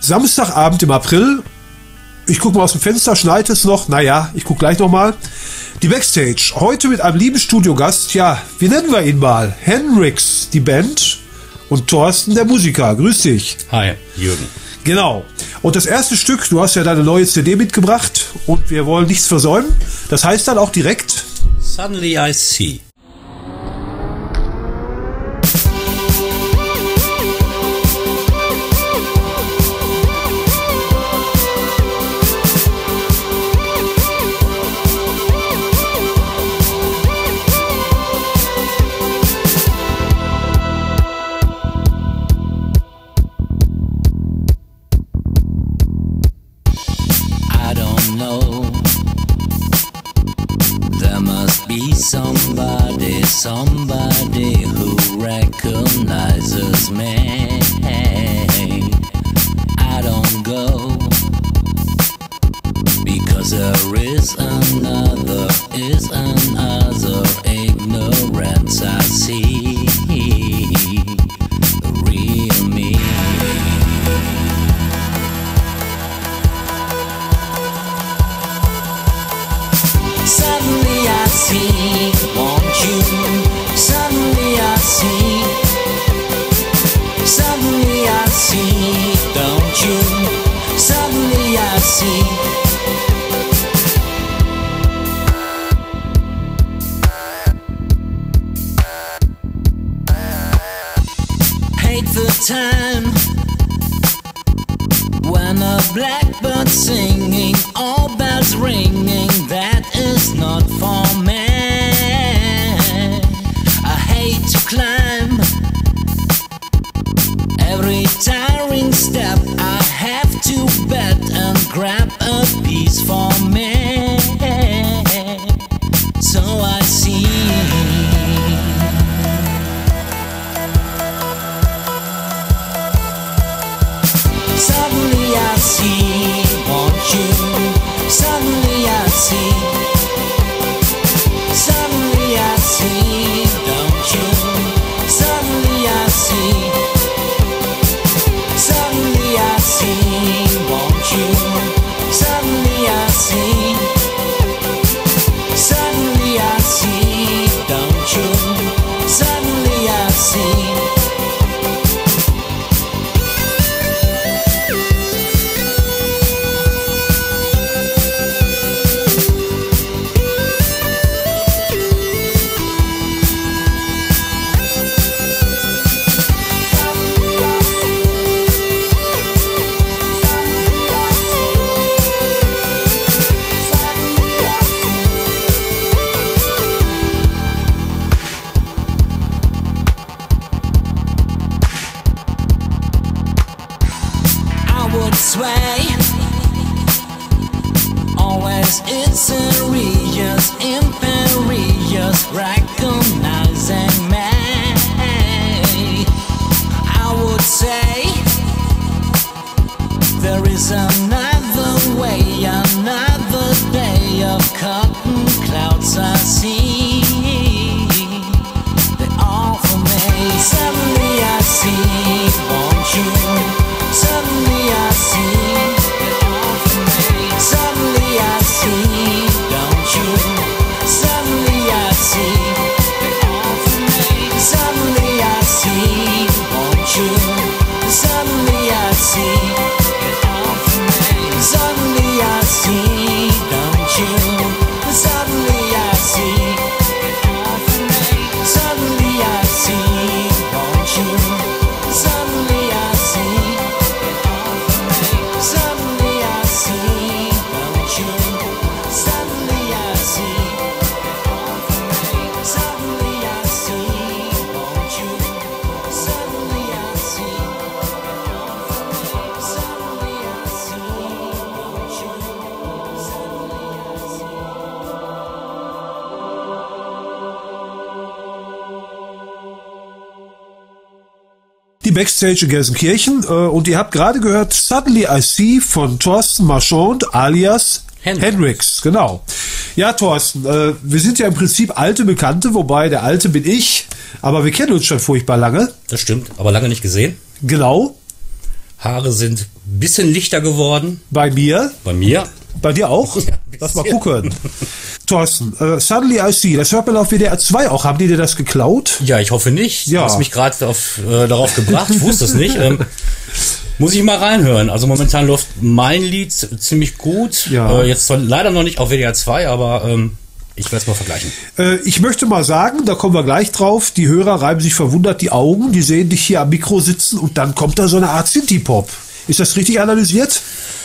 Samstagabend im April. Ich gucke mal aus dem Fenster, schneit es noch? Naja, ich gucke gleich nochmal. Die Backstage, heute mit einem lieben Studiogast. Ja, wie nennen wir ihn mal? Hendrix, die Band, und Thorsten, der Musiker. Grüß dich. Hi, Jürgen. Genau. Und das erste Stück, du hast ja deine neue CD mitgebracht und wir wollen nichts versäumen. Das heißt dann auch direkt Suddenly I See. Somebody who recognizes me. I don't go because there is another ignorance. I see the real me. Suddenly I see, won't you? Suddenly I see, suddenly I see, don't you? Suddenly I see. Hate the time when a blackbird singing, all bells ringing, that is not for me. To climb every tiring step, I have to bend and grab a piece for me. So I see. Suddenly I see, won't you? Suddenly I see. Suddenly I see, don't you? Suddenly I see. Suddenly I see, won't you? Suddenly I see. Suddenly I see, don't you? Suddenly I see. Sway. Always it's serious, imperious, recognizing me. I would say there is another way, another day of cotton clouds I see. They all for me. Suddenly I see, won't you? Suddenly I see, they're all for me. Suddenly I see, don't you? Suddenly I see, they're all for me. Suddenly I see, won't you? Suddenly I see, they're all for me. Suddenly I see, don't you? Suddenly I see, they're all for me. Suddenly I see, won't you? Suddenly I see. Suddenly I see, don't you? Suddenly I see, suddenly I see, won't you? Suddenly I see, suddenly I see, won't you? Suddenly I see. die Backstage in Gelsenkirchen und ihr habt gerade gehört Suddenly I See von Thorsten Marchand alias Hendrix, genau. Ja, Thorsten, wir sind ja im Prinzip alte Bekannte, wobei der Alte bin ich, aber wir kennen uns schon furchtbar lange. Das stimmt, aber lange nicht gesehen. Genau. Haare sind ein bisschen lichter geworden. Bei mir? Bei mir. Bei dir auch? Ja, Lass mal gucken. Thorsten, Suddenly I See, das hört man auf WDR 2 auch. Haben die dir das geklaut? Ja, ich hoffe nicht. Ja. Du hast mich gerade darauf gebracht. Ich wusste es nicht. Muss ich mal reinhören. Also momentan läuft mein Lied ziemlich gut. Ja. Jetzt zwar leider noch nicht auf WDR 2, aber ich werde es mal vergleichen. Ich möchte mal sagen, da kommen wir gleich drauf, die Hörer reiben sich verwundert die Augen, die sehen dich hier am Mikro sitzen und dann kommt da so eine Art Synthie-Pop. Ist das richtig analysiert?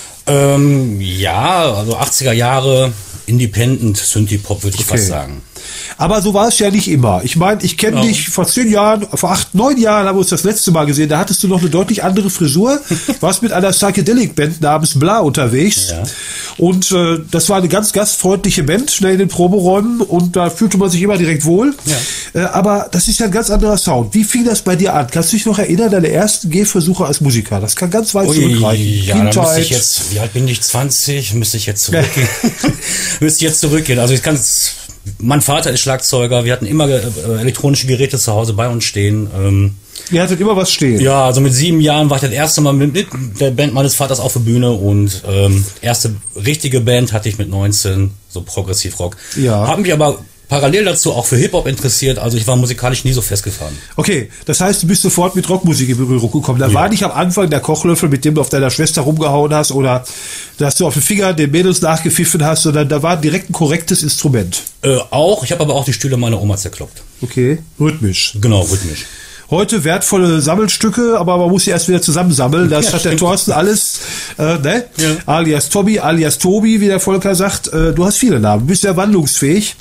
Ja, also 80er Jahre Independent Synthie-Pop, würde ich fast sagen. Aber so war es ja nicht immer. Ich meine, ich kenne dich vor 10 Jahren, vor 8, 9 Jahren haben wir uns das letzte Mal gesehen. Da hattest du noch eine deutlich andere Frisur. Warst mit einer Psychedelic-Band namens Bla unterwegs. Ja. Und das war eine ganz gastfreundliche Band, schnell in den Proberäumen. Und da fühlte man sich immer direkt wohl. Ja. Aber das ist ja ein ganz anderer Sound. Wie fing das bei dir an? Kannst du dich noch erinnern, deine ersten Gehversuche als Musiker? Das kann ganz weit zurückreichen. Ja, da müsste ich jetzt, wie alt bin ich? 20? Müsste ich jetzt zurückgehen. Also ich kann es... Mein Vater ist Schlagzeuger, wir hatten immer elektronische Geräte zu Hause bei uns stehen. Ihr hattet immer was stehen. Ja, also mit 7 Jahren war ich das erste Mal mit der Band meines Vaters auf der Bühne und erste richtige Band hatte ich mit 19, so Progressivrock. Ja. Hab mich aber parallel dazu auch für Hip-Hop interessiert, also ich war musikalisch nie so festgefahren. Okay, das heißt, du bist sofort mit Rockmusik in Berührung gekommen. Da war nicht am Anfang der Kochlöffel, mit dem du auf deiner Schwester rumgehauen hast oder dass du auf den Finger den Mädels nachgepfiffen hast, sondern da war direkt ein korrektes Instrument. Ich habe aber auch die Stühle meiner Oma zerkloppt. Okay, rhythmisch. Genau, rhythmisch. Heute wertvolle Sammelstücke, aber man muss sie erst wieder zusammensammeln. Das hat der Thorsten alles, ne? Ja. Alias Tobi, alias Tobi, wie der Volker sagt. Du hast viele Namen, du bist sehr wandlungsfähig.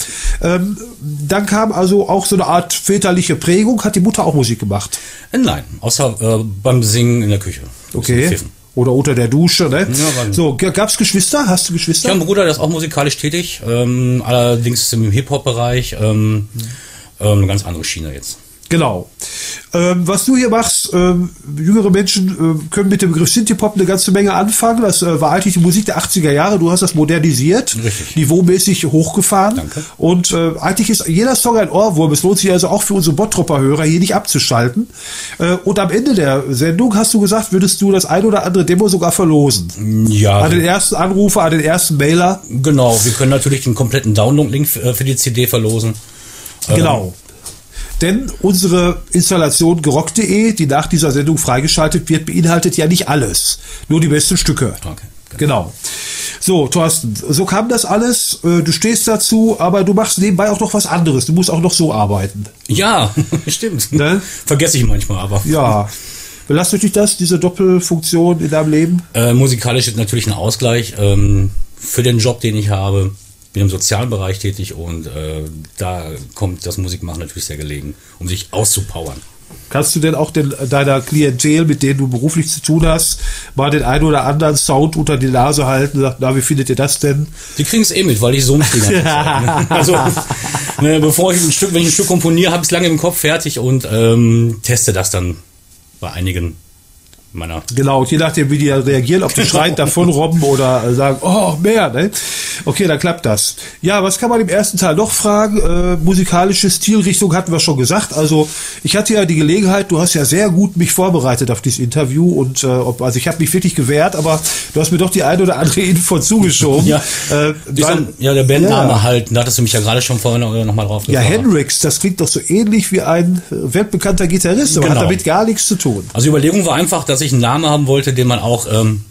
Dann kam also auch so eine Art väterliche Prägung. Hat die Mutter auch Musik gemacht? Nein, außer beim Singen in der Küche. Okay. Oder unter der Dusche, ne? Ja, so, gab's Geschwister? Hast du Geschwister? Ich habe einen Bruder, der ist auch musikalisch tätig, allerdings im Hip-Hop-Bereich, eine ganz andere Schiene jetzt. Genau. Was du hier machst, jüngere Menschen können mit dem Begriff Synthie-Pop eine ganze Menge anfangen. Das war eigentlich die Musik der 80er Jahre. Du hast das modernisiert, richtig, niveaumäßig hochgefahren. Danke. Und eigentlich ist jeder Song ein Ohrwurm. Es lohnt sich also auch für unsere Bottropper-Hörer hier nicht abzuschalten. Und am Ende der Sendung hast du gesagt, würdest du das ein oder andere Demo sogar verlosen. Ja. An den ersten Anrufer, an den ersten Mailer. Genau, wir können natürlich den kompletten Download-Link für die CD verlosen. Genau. Denn unsere Installation gerockt.de, die nach dieser Sendung freigeschaltet wird, beinhaltet ja nicht alles. Nur die besten Stücke. Okay, genau. So, Thorsten, so kam das alles. Du stehst dazu, aber du machst nebenbei auch noch was anderes. Du musst auch noch so arbeiten. Ja, stimmt. Ne? Vergesse ich manchmal, aber. Ja. Belastet dich das, diese Doppelfunktion in deinem Leben? Musikalisch ist natürlich ein Ausgleich für den Job, den ich habe. Bin im sozialen Bereich tätig und da kommt das Musikmachen natürlich sehr gelegen, um sich auszupowern. Kannst du denn auch deiner Klientel, mit denen du beruflich zu tun hast, mal den einen oder anderen Sound unter die Nase halten und sagen, na, wie findet ihr das denn? Die kriegen es mit, weil ich so nicht die ganze Zeit, ne? Also, wenn ich ein Stück komponiere, habe ich es lange im Kopf fertig und teste das dann bei einigen meiner. Genau, und je nachdem, wie die reagieren, ob die schreien, davon robben oder sagen, oh, mehr, ne? Okay, dann klappt das. Ja, was kann man im ersten Teil noch fragen? Musikalische Stilrichtung hatten wir schon gesagt. Also, ich hatte ja die Gelegenheit, du hast ja sehr gut mich vorbereitet auf dieses Interview und also ich habe mich wirklich gewehrt, aber du hast mir doch die eine oder andere Info zugeschoben. Ja, der Bandname halt, da hattest du mich ja gerade schon vorhin nochmal drauf gefragt. Ja, Hendrix, das klingt doch so ähnlich wie ein weltbekannter Gitarrist, aber hat damit gar nichts zu tun. Also die Überlegung war einfach, dass ich einen Namen haben wollte, den man auch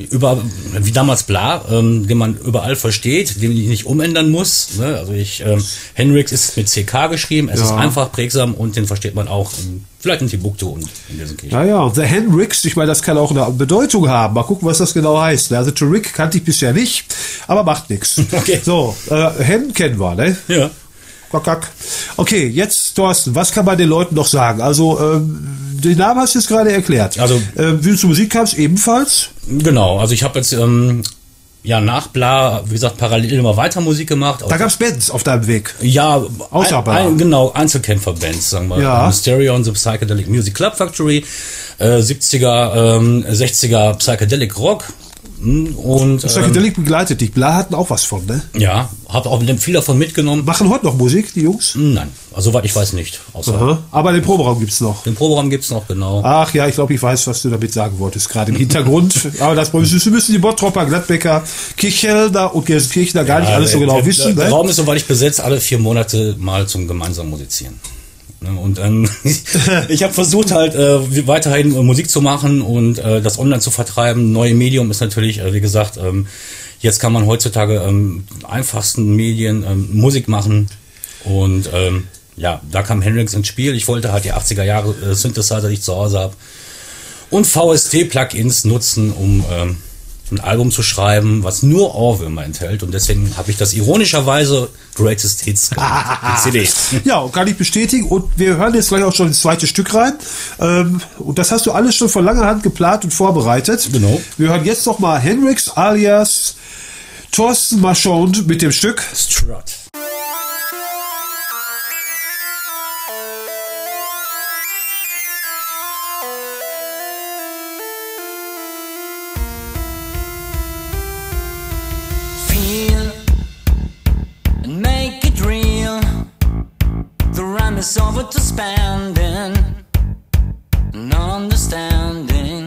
wie damals Bla, den man überall versteht, den ich nicht umändern muss. Ne? Also Hendrix ist mit CK geschrieben, es ist einfach prägsam und den versteht man auch vielleicht in Timbuktu und in Gelsenkirchen. Ja, The Hendrix, ich meine, das kann auch eine Bedeutung haben. Mal gucken, was das genau heißt. Also The Rick kannte ich bisher nicht, aber macht nichts. Okay. So, Hen kennen wir, ne? Ja. Okay, jetzt, Thorsten, was kann man den Leuten noch sagen? Also, den Namen hast du jetzt gerade erklärt. Also, wie du zur Musik kamst, ebenfalls? Genau, also ich habe jetzt nach Bla, wie gesagt, parallel immer weiter Musik gemacht. Da gab's Bands auf deinem Weg. Ja, außer Bla. Genau, Einzelkämpfer-Bands, sagen wir. Ja. Mysterion, The Psychedelic Music Club Factory, 70er, 60er Psychedelic Rock. Und Psychedelic begleitet dich. Bla hatten auch was von, ne? ja, habe auch viel davon mitgenommen. Machen heute noch Musik, die Jungs? Nein, also soweit ich weiß nicht. Außer Aha. Aber den Proberaum gibt's noch. den Proberaum gibt's noch, genau. Ach ja, ich glaube, ich weiß, was du damit sagen wolltest, gerade im Hintergrund. Aber das müssen die Bottropper, Gladbecker, Kirchhelder und Gelsenkirchener gar nicht alles so genau wissen. Der Ne? Raum ist, soweit ich besetzt, alle 4 Monate mal zum gemeinsamen Musizieren. Ne, und ich habe versucht halt weiterhin Musik zu machen und das online zu vertreiben. Neue Medium ist natürlich, wie gesagt, jetzt kann man heutzutage einfachsten Medien Musik machen und ja, da kam Hendrix ins Spiel. Ich wollte halt die 80er Jahre Synthesizer, die ich zu Hause habe, und VST-Plugins nutzen, um ein Album zu schreiben, was nur Ohrwürmer enthält. Und deswegen habe ich das ironischerweise Greatest Hits genannt, die CD. Ja, und kann ich bestätigen. Und wir hören jetzt gleich auch schon ins zweite Stück rein. Und das hast du alles schon von langer Hand geplant und vorbereitet. Genau. Wir hören jetzt noch mal Hendrix alias Thorsten Marchand mit dem Stück Strut. Feel and make it real. The rhyme is over to spending and understanding.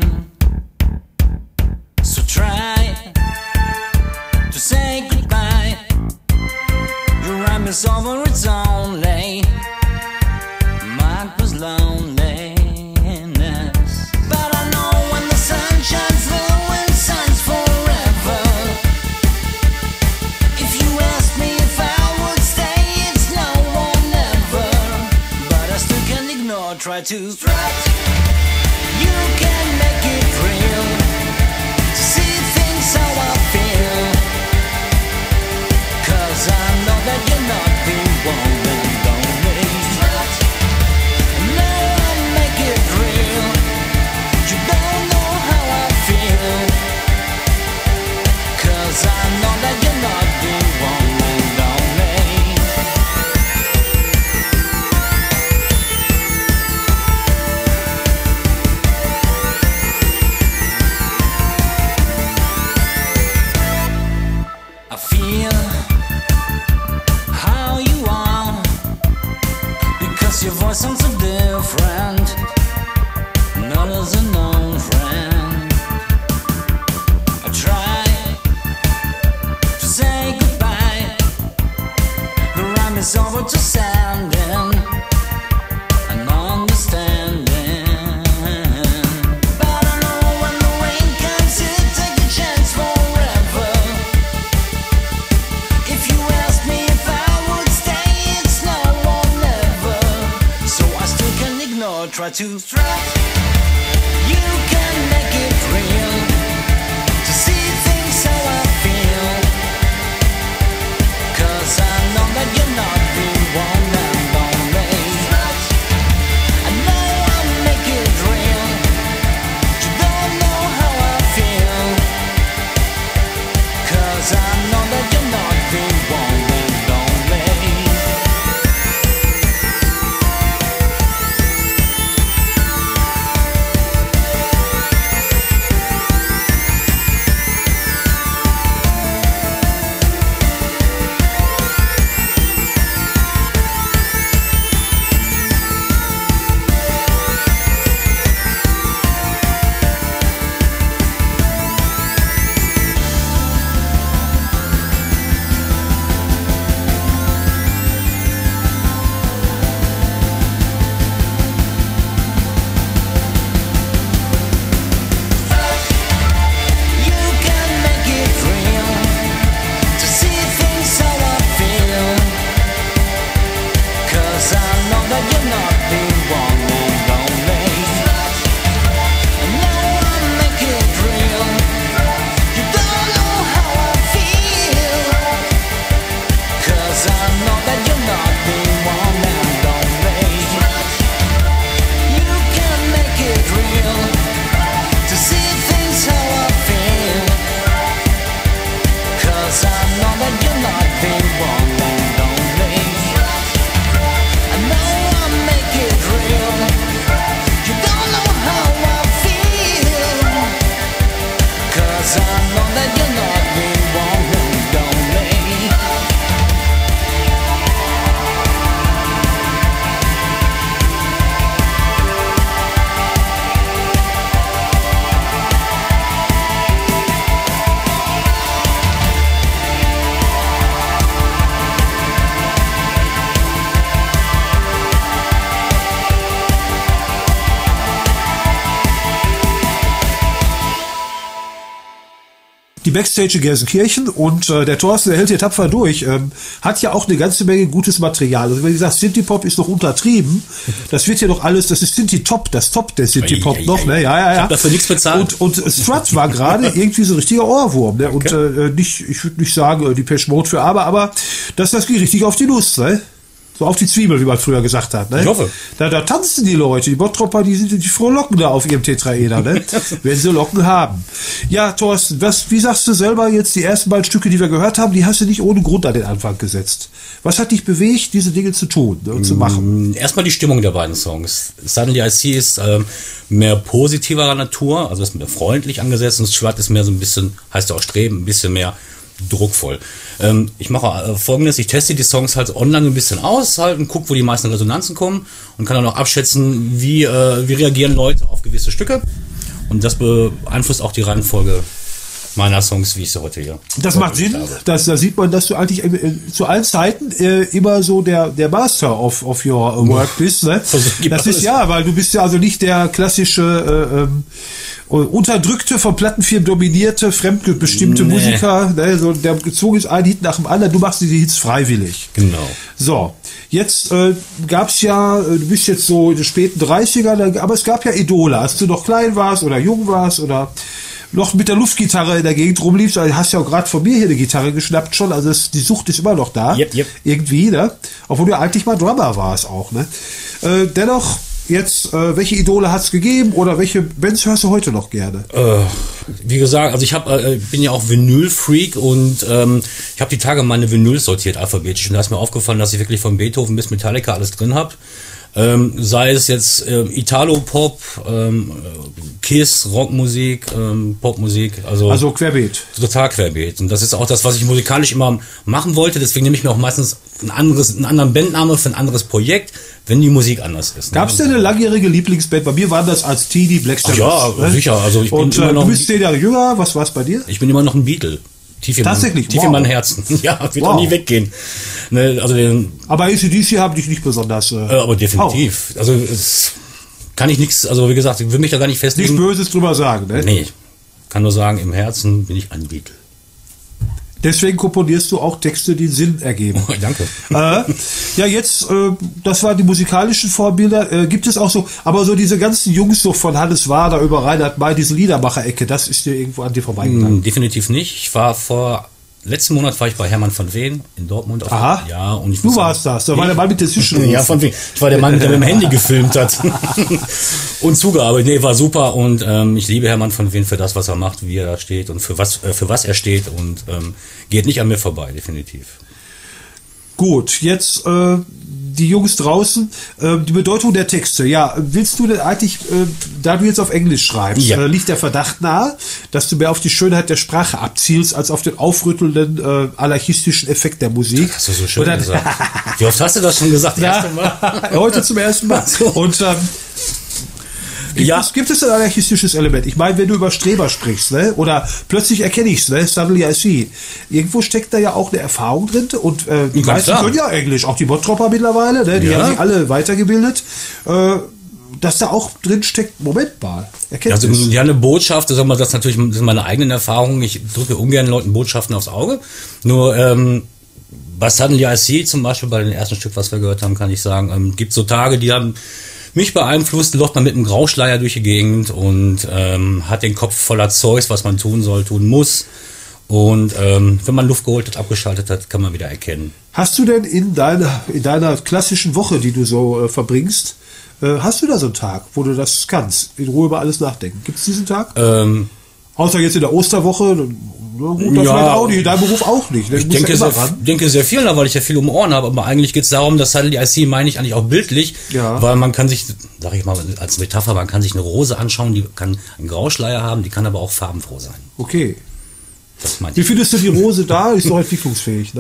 So try to say goodbye. Your rhyme is over, it's only mine was loneliness. But I know when the sun shines, the wind shines forever. If you ask me if I would stay, it's no or never. But I still can't ignore, try to strut. You can make it real, see things how I feel. 'Cause I know that you're not the one that don't need strut. No, I'll make it real. You don't know how I feel. 'Cause I know that you're not the one that don't need. I feel how you are, because your voice sounds so different, not as a known friend. I try to say goodbye, the rhyme is over to sending and understanding. But I know when the rain comes, you take a chance forever. If you ask me if I would stay, it's no or never. So I still can't ignore, try to strut. You can make it real, to see things how I feel. 'Cause I know that you're not the one that don't make strut. I know I'll make it real, you don't know how I feel. 'Cause I know that you're not the one that don't make. die Backstage in Gelsenkirchen und der Thorsten, der hält hier tapfer durch, hat ja auch eine ganze Menge gutes Material. Also wenn du sagst, Synthie-Pop ist noch untertrieben, das wird ja doch alles, das ist Synthie-Top, das Top der Synthie-Pop noch, ne? Ja. Ich hab dafür nichts bezahlt. Und Strut war gerade irgendwie so ein richtiger Ohrwurm, ne? Okay. Und ich würde nicht sagen, die Depeche Mode für aber das geht richtig auf die Nuss, ne? So auf die Zwiebel, wie man früher gesagt hat. Ne? Ich hoffe. Da tanzen die Leute, die Bottropper, die frohlocken da auf ihrem Tetraeder, ne? Wenn sie Locken haben. Ja, Thorsten, wie sagst du selber jetzt, die ersten beiden Stücke, die wir gehört haben, die hast du nicht ohne Grund an den Anfang gesetzt. Was hat dich bewegt, diese Dinge zu tun und zu machen? Erstmal die Stimmung der beiden Songs. Suddenly I See ist mehr positiverer Natur, also ist mehr freundlich angesetzt, und Strut ist mehr so ein bisschen, heißt ja auch Streben, ein bisschen mehr druckvoll. Ich mache Folgendes, ich teste die Songs halt online ein bisschen aus halt und gucke, wo die meisten Resonanzen kommen und kann dann auch abschätzen, wie reagieren Leute auf gewisse Stücke, und das beeinflusst auch die Reihenfolge meiner Songs, wie ich sie heute hier. Das macht Sinn, da sieht man, dass du eigentlich zu allen Zeiten immer so der Master of your work bist. Ne? Das ist ja, weil du bist ja also nicht der klassische unterdrückte, von Plattenfirmen dominierte, fremdbestimmte Musiker, ne? So, der gezwungen ist, ein Hit nach dem anderen, du machst die Hits freiwillig. Genau. So, jetzt gab's ja, du bist jetzt so in den späten 30ern, aber es gab ja Idole, als du noch klein warst oder jung warst oder noch mit der Luftgitarre in der Gegend rumliefst, also hast ja auch gerade von mir hier eine Gitarre geschnappt schon, also die Sucht ist immer noch da. Yep. Irgendwie, ne? Obwohl du eigentlich mal Drummer warst auch, ne? Dennoch, jetzt, welche Idole hat's gegeben oder welche Bands hörst du heute noch gerne? Wie gesagt, also ich bin ja auch Vinyl-Freak und ich habe die Tage meine Vinyls sortiert alphabetisch, und da ist mir aufgefallen, dass ich wirklich von Beethoven bis Metallica alles drin habe. Sei es jetzt Italo-Pop, Kiss, Rockmusik, Popmusik, also querbeet. Total querbeet. Und das ist auch das, was ich musikalisch immer machen wollte. Deswegen nehme ich mir auch meistens einen anderen Bandname für ein anderes Projekt, wenn die Musik anders ist. Gab es denn eine langjährige Lieblingsband? Bei mir waren das als Teenie Black Sabbath. Ja, ne? Sicher. Also ich bin immer noch. Du bist 10 Jahre jünger. Was war's bei dir? Ich bin immer noch ein Beatle. Tief Tatsächlich? Tief in meinem Herzen. Ja, wird auch nie weggehen. Ne, also aber AC/DC haben dich nicht besonders. Aber definitiv. Also es kann ich nichts, also wie gesagt, ich will mich da gar nicht festlegen. Nichts Böses drüber sagen, ne? Nee. Kann nur sagen, im Herzen bin ich ein Beatle. Deswegen komponierst du auch Texte, die Sinn ergeben. Oh, danke. Ja, jetzt, das waren die musikalischen Vorbilder. Gibt es auch so, aber so diese ganzen Jungs so von Hannes Wader über Reinhard May, diese Liedermacher-Ecke, das ist dir irgendwo an dir vorbeigegangen? Definitiv nicht. Ich war letzten Monat war ich bei Hermann von Veen in Dortmund. Aha. Ja, und ich du warst das. Da war der Mann mit der Zwischen. Ja, von Veen. Ich war der Mann, der mit dem Handy gefilmt hat. Und zugearbeitet. Nee, war super. Und ich liebe Hermann von Veen für das, was er macht, wie er da steht und für was er steht. Und geht nicht an mir vorbei, definitiv. Gut, jetzt die Jungs draußen, die Bedeutung der Texte. Ja, willst du denn eigentlich, da du jetzt auf Englisch schreibst, liegt der Verdacht nahe, dass du mehr auf die Schönheit der Sprache abzielst, als auf den aufrüttelnden, anarchistischen Effekt der Musik? Das hast du so schön gesagt. Wie oft hast du das schon gesagt? Heute zum ersten Mal. Und Gibt es ein anarchistisches Element? Ich meine, wenn du über Streber sprichst, ne? Oder plötzlich erkenne ich's, ne? Suddenly I see. Irgendwo steckt da ja auch eine Erfahrung drin, und die meisten können ja Englisch, auch die Bottropper mittlerweile, ne? Die haben sich alle weitergebildet. Dass da auch drin steckt, Moment mal, Erkenntnis. Also ja, eine Botschaft, das ist natürlich das sind meine eigenen Erfahrungen. Ich drücke ungern Leuten Botschaften aufs Auge. Nur bei Suddenly I See zum Beispiel, bei dem ersten Stück, was wir gehört haben, kann ich sagen, gibt so Tage, die haben mich beeinflusst, läuft man mit einem Grauschleier durch die Gegend und hat den Kopf voller Zeugs, was man tun soll, tun muss. Und wenn man Luft geholt hat, abgeschaltet hat, kann man wieder erkennen. Hast du denn in deiner klassischen Woche, die du so verbringst, hast du da so einen Tag, wo du das kannst, in Ruhe über alles nachdenken? Gibt es diesen Tag? Außer jetzt in der Osterwoche, gut, das auch nicht, dein Beruf auch nicht. Ich denke sehr viel, weil ich ja viel um Ohren habe, aber eigentlich geht es darum, dass Suddenly I See meine ich eigentlich auch bildlich, weil man kann sich, sag ich mal als Metapher, man kann sich eine Rose anschauen, die kann einen Grauschleier haben, die kann aber auch farbenfroh sein. Okay. Das meinte Wie findest du die Rose da? Ist doch entwicklungsfähig, ne?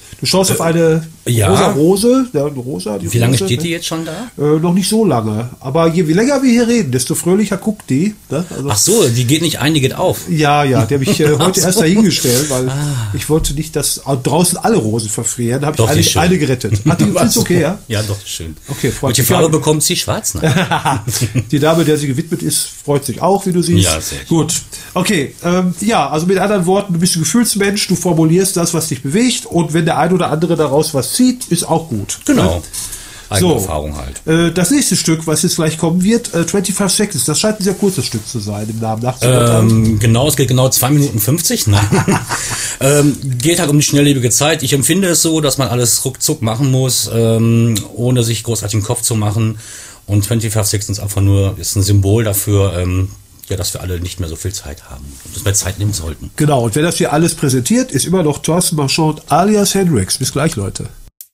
Du schaust auf eine Ja. rosa Rose. Ja, eine rosa, Wie lange Rose, steht ne? die jetzt schon da? Noch nicht so lange. Aber je länger wir hier reden, desto fröhlicher guckt die. Ne? Also, Ach so, die geht nicht ein, die geht auf. ja, die habe ich heute so. erst dahingestellt, weil ich wollte nicht, dass draußen alle Rosen verfrieren. Da habe Doch, die ist ich schön. eine gerettet. Ach, die ist okay, ja? Ja, doch, schön. Okay, freut Welche mich. Farbe bekommt sie? Schwarz? Nein. Die Dame, der sie gewidmet ist, freut sich auch, wie du siehst. Ja, sehr schön. Gut. Okay, ja, also mit anderen Worten, du bist ein Gefühlsmensch, du formulierst das, was dich bewegt, und wenn der ein oder andere daraus was zieht, ist auch gut. Genau. Eigene So, Erfahrung halt. Das nächste Stück, was jetzt gleich kommen wird, 25 Seconds, das scheint ein sehr kurzes Stück zu sein, im Namen nach zu urteilen. Genau, es geht genau 2 Minuten 50. Nein. Geht halt um die schnelllebige Zeit. Ich empfinde es so, dass man alles ruckzuck machen muss, ohne sich großartig den Kopf zu machen. Und 25 Seconds einfach nur ist ein Symbol dafür, ja, dass wir alle nicht mehr so viel Zeit haben und dass wir Zeit nehmen sollten. Genau, und wer das hier alles präsentiert, ist immer noch Thorsten Marchand alias Hendrix. Bis gleich, Leute.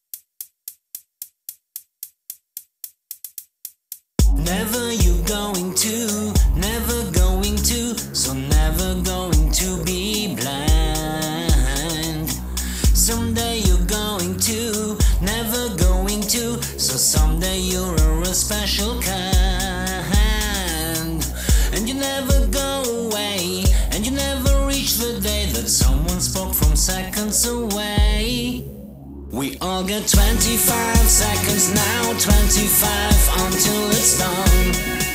Never you going to, so never going to be blind. Someday you're going to, never going to, so someday you're a special kind. And you never go away, and you never reach the day that someone spoke from seconds away. We all get 25 seconds now, 25 until it's done.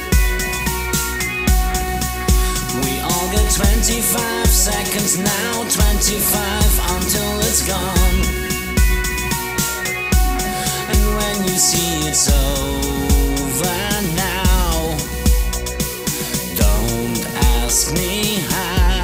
We all get 25 seconds now, 25 until it's gone. And when you see it's over now, don't ask me how.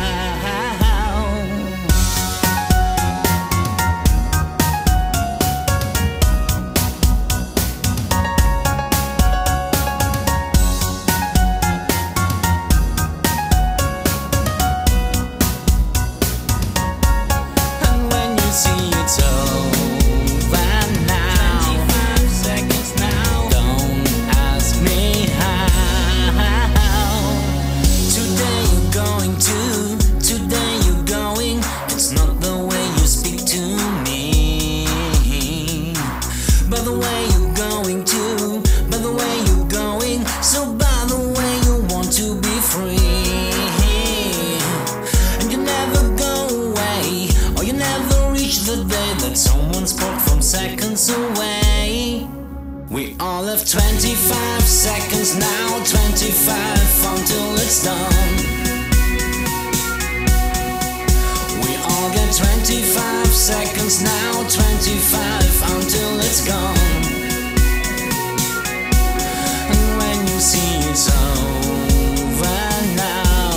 And when you see it's over now, 25 seconds now, don't ask me how. Today you're going to, today you're going, it's not the way you speak to me, but the way you're going to, by the way you're going, so by the way you want to be free. And you never go away, or you never reach the day that someone spoke from seconds away. We all have 25 seconds now, 25 until it's done. We all get 25 seconds now, 25 until it's gone. And when you see it's over now,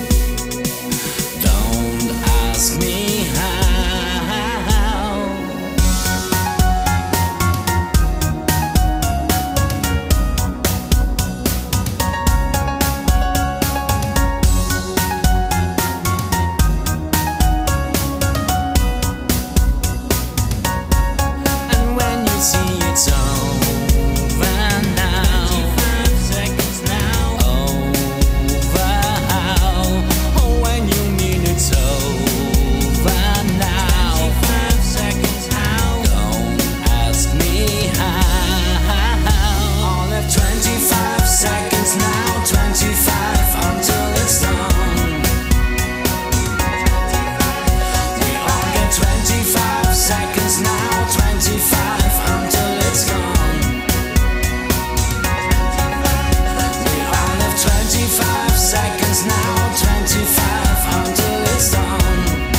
don't ask me how. And when you see it's over now, 25 seconds now, over how, oh, when you mean it's over now, 25 seconds how, don't ask me how. All have 25 seconds now, 25 until it's done. We all get 25 seconds now, 25 until it's gone. We all have 25 seconds now, 25 until it's done.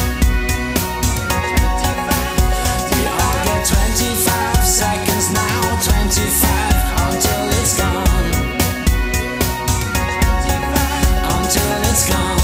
We all get 25 seconds now, 25 until it's gone. Until it's gone.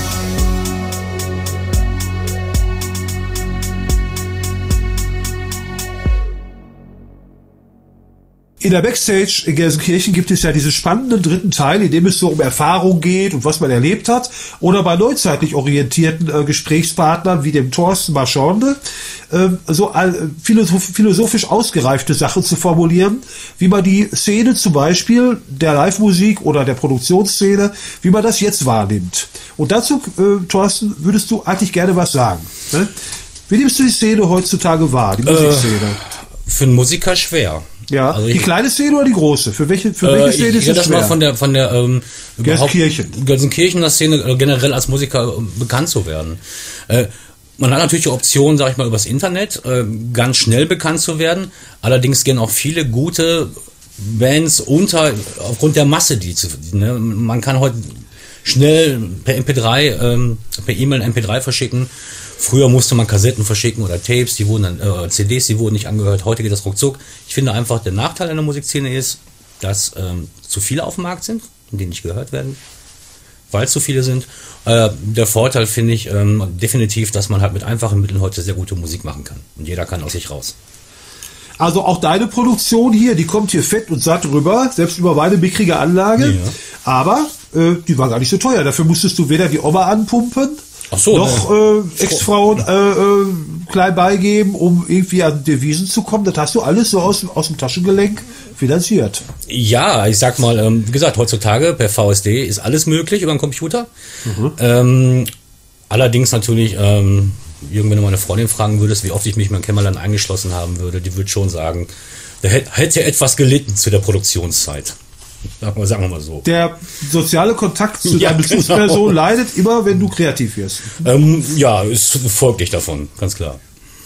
In der Backstage in Gelsenkirchen gibt es ja diesen spannenden dritten Teil, in dem es so um Erfahrung geht und was man erlebt hat. Oder bei neuzeitlich orientierten Gesprächspartnern wie dem Thorsten Marchand philosophisch ausgereifte Sachen zu formulieren, wie man die Szene zum Beispiel der Live-Musik oder der Produktionsszene, wie man das jetzt wahrnimmt. Und dazu, Thorsten, würdest du eigentlich gerne was sagen? Ne? Wie nimmst du die Szene heutzutage wahr, die Musikszene? Für einen Musiker schwer. Ja, Also die kleine Szene oder die große? Für welche Szene ich ist rede es das schwer? mal von der Gelsenkirchen. Gelsenkirchener Szene generell als Musiker bekannt zu werden. Man hat natürlich die Option, sag ich mal, übers Internet ganz schnell bekannt zu werden. Allerdings gehen auch viele gute Bands unter aufgrund der Masse, man kann heute schnell per MP3, per E-Mail ein MP3 verschicken. Früher musste man Kassetten verschicken oder Tapes, die wurden dann, CDs, die wurden nicht angehört. Heute geht das ruckzuck. Ich finde einfach, der Nachteil in der Musikszene ist, dass zu viele auf dem Markt sind, die nicht gehört werden, weil zu viele sind. Der Vorteil finde ich definitiv, dass man halt mit einfachen Mitteln heute sehr gute Musik machen kann. Und jeder kann aus sich raus. Also auch deine Produktion hier, die kommt hier fett und satt rüber, selbst über meine mickrige Anlage. Ja. Aber die war gar nicht so teuer. Dafür musstest du weder die Oma anpumpen, Ach so, noch Ex-Frauen klein beigeben, um irgendwie an Devisen zu kommen. Das hast du alles so aus dem Taschengelenk finanziert. Ja, ich sag mal, wie gesagt, heutzutage per VSD ist alles möglich über den Computer. Allerdings natürlich, Jürgen, wenn du meine Freundin fragen würdest, wie oft ich mich in meinem Kämmerlein eingeschlossen haben würde, die würde schon sagen, da hätte etwas gelitten zu der Produktionszeit. Sagen wir mal so. Der soziale Kontakt zu Ja, deiner Bezugsperson genau. leidet immer, wenn du kreativ wirst. Ja, ist folglich davon, ganz klar.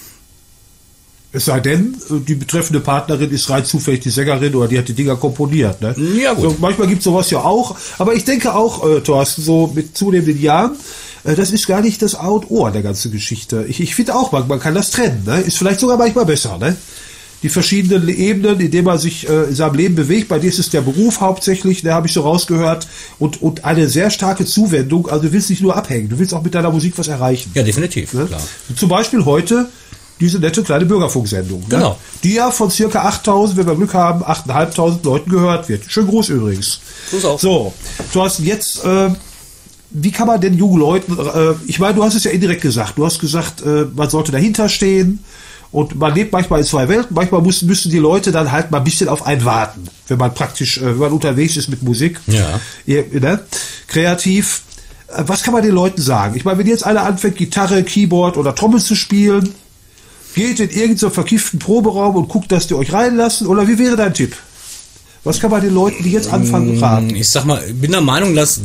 Es sei denn, die betreffende Partnerin ist rein zufällig die Sängerin oder die hat die Dinger komponiert. Ne? Ja, gut. So, manchmal gibt es sowas ja auch. Aber ich denke auch, Thorsten, so mit zunehmenden Jahren, das ist gar nicht das A und O an der ganzen Geschichte. Ich finde auch, man kann das trennen. Ne? Ist vielleicht sogar manchmal besser. Ne? Die verschiedenen Ebenen, in denen man sich in seinem Leben bewegt. Bei dir ist es der Beruf hauptsächlich, da habe ich so rausgehört. Und eine sehr starke Zuwendung. Also du willst nicht nur abhängen, du willst auch mit deiner Musik was erreichen. Ja, definitiv, Ne? klar. Zum Beispiel heute diese nette kleine Bürgerfunksendung. Ne? Genau. Die ja von circa 8.000, wenn wir Glück haben, 8.500 Leuten gehört wird. Schön groß übrigens. Grüß auch. So, Thorsten, jetzt, wie kann man denn jungen Leuten, ich meine, du hast es ja indirekt gesagt, du hast gesagt, man sollte dahinter stehen und man lebt manchmal in zwei Welten, manchmal müssen die Leute dann halt mal ein bisschen auf einen warten, wenn man praktisch, wenn man unterwegs ist mit Musik, Ja. Ne? Kreativ. Was kann man den Leuten sagen? Ich meine, wenn jetzt einer anfängt, Gitarre, Keyboard oder Trommel zu spielen, geht in irgendeinen verkifften Proberaum und guckt, dass die euch reinlassen, oder wie wäre dein Tipp? Was kann man den Leuten, die jetzt anfangen, raten? Ich sag mal, bin der Meinung, dass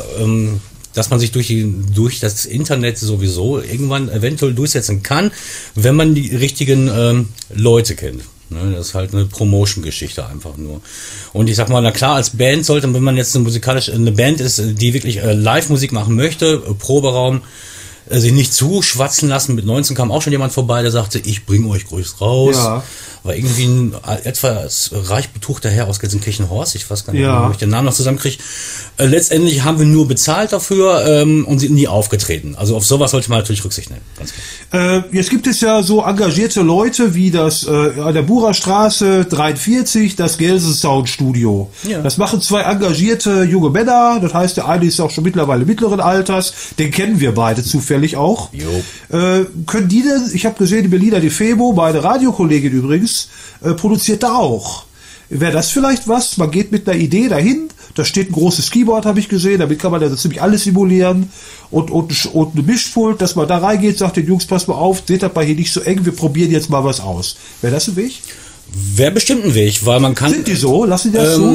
man sich durch das Internet sowieso irgendwann eventuell durchsetzen kann, wenn man die richtigen Leute kennt. Ne, das ist halt eine Promotion-Geschichte einfach nur. Und ich sag mal, na klar, als Band sollte, wenn man jetzt eine Band ist, die wirklich Live-Musik machen möchte, Proberaum, sich nicht zuschwatzen lassen. Mit 19 kam auch schon jemand vorbei, der sagte, ich bringe euch grüß raus. Ja. War irgendwie ein etwas reich betuchter Herr aus Gelsenkirchen-Horst. Ich weiß gar nicht, Ja. ob ich den Namen noch zusammenkriege. Letztendlich haben wir nur bezahlt dafür und sind nie aufgetreten. Also auf sowas sollte man natürlich Rücksicht nehmen. Ganz klar. Jetzt gibt es ja so engagierte Leute wie das an der Burerstraße 43, das Gelsen Sound Studio. Ja. Das machen zwei engagierte junge Männer. Das heißt, der eine ist auch schon mittlerweile mittleren Alters. Den kennen wir beide zufällig auch. Jo. Können die denn, ich habe gesehen, die Berliner Defebo, meine Radiokollegin übrigens, produziert da auch. Wäre das vielleicht was? Man geht mit einer Idee dahin, da steht ein großes Keyboard, habe ich gesehen, damit kann man da ziemlich alles simulieren und ein Mischpult, dass man da reingeht, sagt den Jungs, pass mal auf, seht das mal hier nicht so eng, wir probieren jetzt mal was aus. Wäre das ein Weg? Wäre bestimmt ein Weg, weil man kann... Sind die so? Lassen die das so?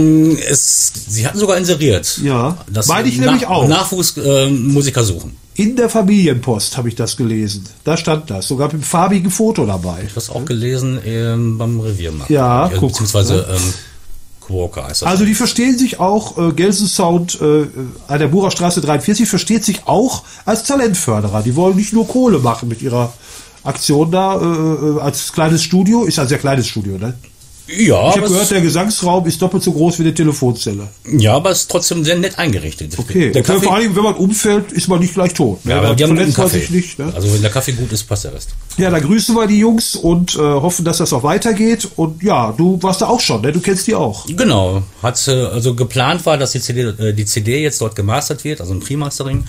Sie hatten sogar inseriert. Ja, dass meine ich sie nämlich auch. Nachwuchsmusiker suchen. In der Familienpost habe ich das gelesen. Da stand das, sogar mit einem farbigen Foto dabei. Das auch gelesen beim Reviermarkt. Ja, guck. Beziehungsweise Quokka heißt das. Also die verstehen sich auch, Gelsen Sound an der Burerstraße 43 versteht sich auch als Talentförderer. Die wollen nicht nur Kohle machen mit ihrer Aktion da als kleines Studio. Ist ein sehr kleines Studio, ne? Ja, Ich habe gehört, der Gesangsraum ist doppelt so groß wie eine Telefonzelle. ja, aber es ist trotzdem sehr nett eingerichtet. Okay. Der Und Kaffee, vor allem, wenn man umfällt, ist man nicht gleich tot. Ne? ja, aber Dann die haben einen guten verletzt man Kaffee. sich nicht, ne? Also wenn der Kaffee gut ist, passt der Rest. Ja, da grüßen wir die Jungs und hoffen, dass das auch weitergeht. Und ja, du warst da auch schon, ne? Du kennst die auch. Genau. Also geplant war, dass die CD jetzt dort gemastert wird, also ein Pre-Mastering.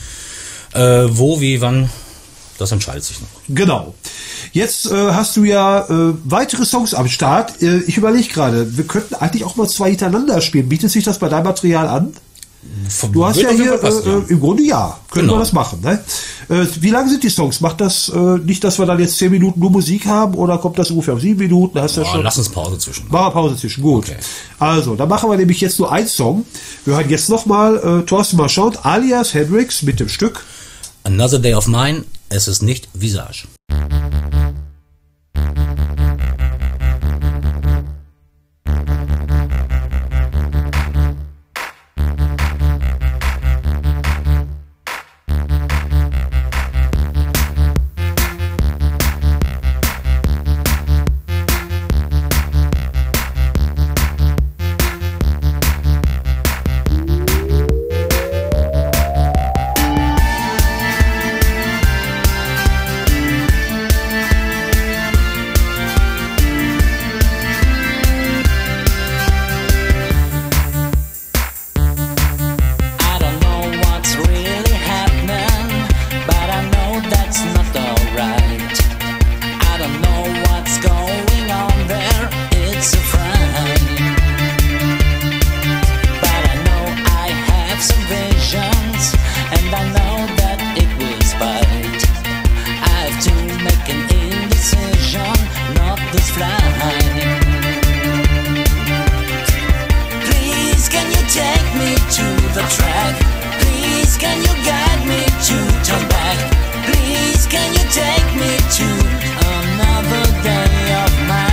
Wo, wie, wann, das entscheidet sich noch. Genau. Jetzt hast du ja weitere Songs am Start. Ich überlege gerade, wir könnten eigentlich auch mal zwei hintereinander spielen. Bietet sich das bei deinem Material an? Du hast wird ja auf jeden hier, Fall passen, im Grunde ja, können Genau. wir das machen. Ne? Wie lang sind die Songs? Macht das nicht, dass wir dann jetzt 10 Minuten nur Musik haben oder kommt das ungefähr auf 7 Minuten? Da hast du ja Oh, schon. lass uns Pause zwischen. Machen wir Pause zwischen, gut. Okay. Also, dann machen wir nämlich jetzt nur einen Song. Wir hören jetzt nochmal Thorsten Marchand alias Hendrix mit dem Stück Another Day of Mine, es ist nicht Visage. I don't know what's really happening, but I know that's not alright. I don't know what's going on there, it's a crime. But I know I have some visions, and I know that it will spite. I have to make an indecision, not this flying. Please, can you take me to the track? Please, can you guide me to turn back? Please, can you take me to another day of mine?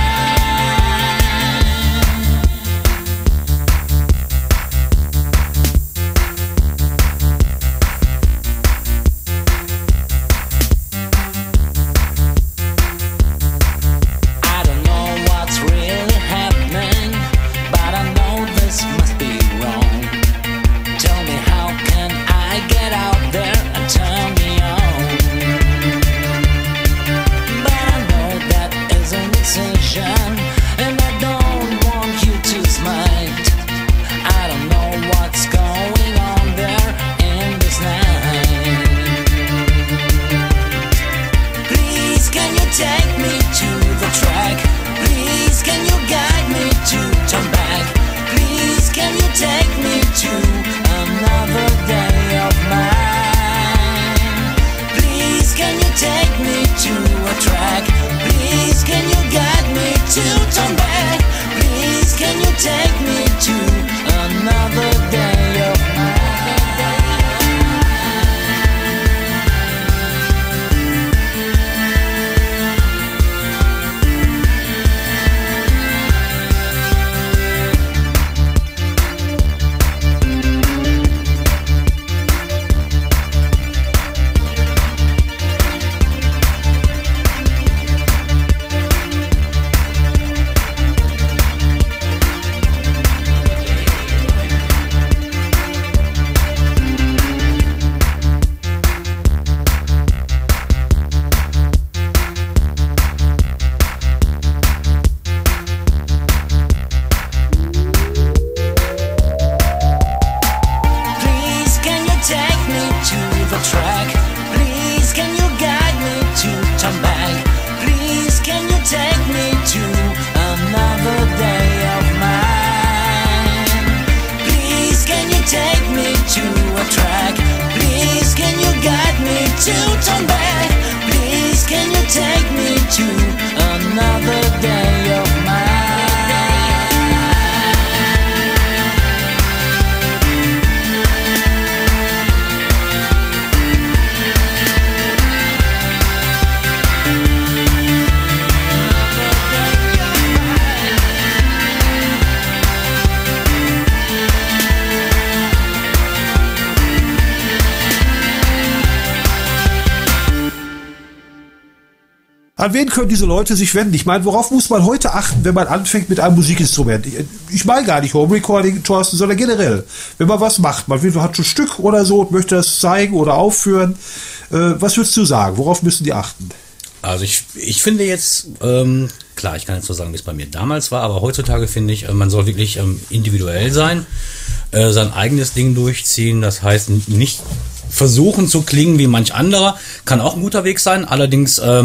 I don't know what's really happening, but I know this must be wrong. Tell me, how can I get out there and turn me on? But I know that is an decision, and I don't want you to smite. I don't know what's going on there in this night. Please, can you take me to the track? Please, can you guide me to turn back? Please, can you take me to another day of mine? Please, can you take me to a track? Please, can you guide me to turn back? Please, can you take me to another day of mine? Please, can you take me to the track? Please, can you guide me to turn back? Please, can you take me to another day of mine? Please, can you take me to a track? Please, can you guide me to turn back? Please, can you take me to another day of mine? An wen können diese Leute sich wenden? Ich meine, worauf muss man heute achten, wenn man anfängt mit einem Musikinstrument? Ich meine gar nicht Home Recording, Thorsten, sondern generell. Wenn man was macht, man hat schon ein Stück oder so und möchte das zeigen oder aufführen. Was würdest du sagen? Worauf müssen die achten? Also ich finde jetzt, klar, ich kann jetzt so sagen, wie es bei mir damals war, aber heutzutage finde ich, man soll wirklich individuell sein, sein eigenes Ding durchziehen. Das heißt, nicht versuchen zu klingen wie manch anderer, kann auch ein guter Weg sein. Allerdings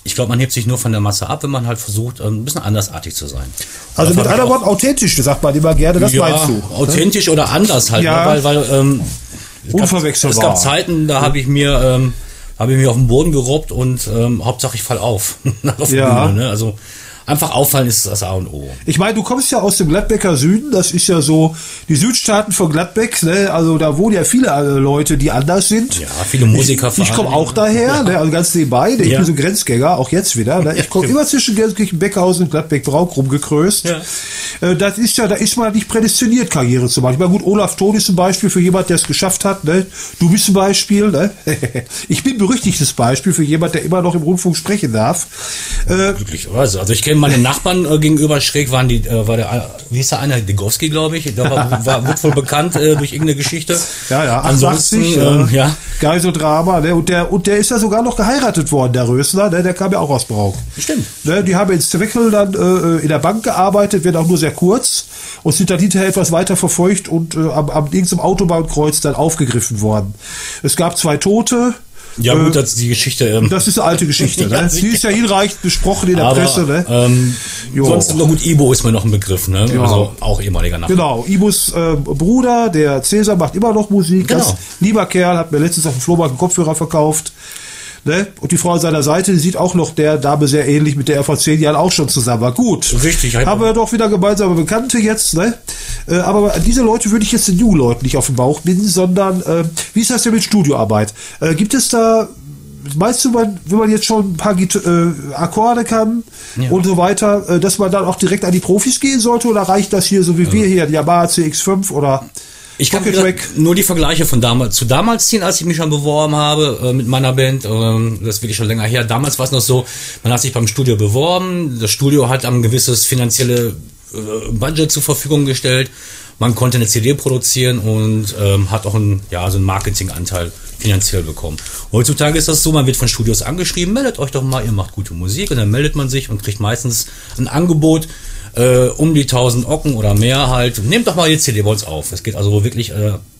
ich glaube, man hebt sich nur von der Masse ab, wenn man halt versucht, ein bisschen andersartig zu sein. Also mit anderen Worten authentisch, sagt man immer gerne, das meinst du. Authentisch oder anders halt, Ja. ne? weil Unverwechselbar. es gab Zeiten, da habe ich mir auf den Boden gerobbt und Hauptsache ich fall auf. Auf der Ja. Bühne, ne? Also einfach auffallen ist das A und O. Ich meine, du kommst ja aus dem Gladbecker Süden, das ist ja so die Südstaaten von Gladbeck, ne? Also da wohnen ja viele Leute, die anders sind. Ja, viele Musiker. Ich komme auch daher, ne? Also ganz nebenbei, ne? Ich Ja. bin so Grenzgänger, auch jetzt wieder. Ne? Ich komme immer zwischen Gelsenkirchen, Beckhausen und Gladbeck-Brauk rumgekröst. Ja. Das ist ja, da ist man nicht prädestiniert, Karriere zu machen. Ich meine, gut, Olaf Thon ist ein Beispiel für jemand, der es geschafft hat. Ne? Du bist ein Beispiel. Ne? Ich bin ein berüchtigtes Beispiel für jemand, der immer noch im Rundfunk sprechen darf. Glücklicherweise. Also ich kenne meine Nachbarn gegenüber schräg, war der, wie hieß der einer, Degowski, glaube ich. Der wird wohl bekannt durch irgendeine Geschichte. Ja, Ansonsten, 88, ja. Geiseldrama, ne? Und der ist ja sogar noch geheiratet worden, der Rösner, ne? Der kam ja auch aus Brauk. Stimmt. Ne? Die haben in Zweckel dann in der Bank gearbeitet, wenn auch nur sehr kurz, und sind dann hinterher etwas weiter verfolgt und am links im Autobahnkreuz dann aufgegriffen worden. Es gab 2 Tote. Ja gut, das ist die Geschichte. Das ist eine alte Geschichte, ne? Ja, Sie ist ja hinreichend besprochen in der aber, Presse, ne? Jo. Sonst noch gut, Ibo ist mir noch ein Begriff, ne? Ja. Also auch ehemaliger Nachbar. Genau, Ibus Bruder, der Cäsar, macht immer noch Musik. Genau. Ganz lieber Kerl, hat mir letztens auf dem Flohmarkt einen Kopfhörer verkauft. Ne? Und die Frau an seiner Seite, die sieht auch noch der Dame sehr ähnlich, mit der er vor 10 Jahren auch schon zusammen war. Gut. Richtig. Haben wir doch wieder gemeinsame Bekannte jetzt. Ne? Aber diese Leute würde ich jetzt den jungen Leuten nicht auf den Bauch binden, sondern wie ist das denn mit Studioarbeit? Gibt es da, meinst du, wenn man jetzt schon ein paar Akkorde kann und so weiter, dass man dann auch direkt an die Profis gehen sollte, oder reicht das hier, so wie wir hier, die Yamaha CX5 oder Ich kann Pocket wieder Track? nur die Vergleiche von damals ziehen, als ich mich schon beworben habe mit meiner Band. Das ist wirklich schon länger her. Damals war es noch so, man hat sich beim Studio beworben, das Studio hat ein gewisses finanzielle Budget zur Verfügung gestellt. Man konnte eine CD produzieren und hat auch so einen Marketinganteil finanziell bekommen. Heutzutage ist das so, man wird von Studios angeschrieben, meldet euch doch mal, ihr macht gute Musik, und dann meldet man sich und kriegt meistens ein Angebot um die 1000 Ocken oder mehr halt. Nehmt doch mal die CD bei uns auf. Es geht also wirklich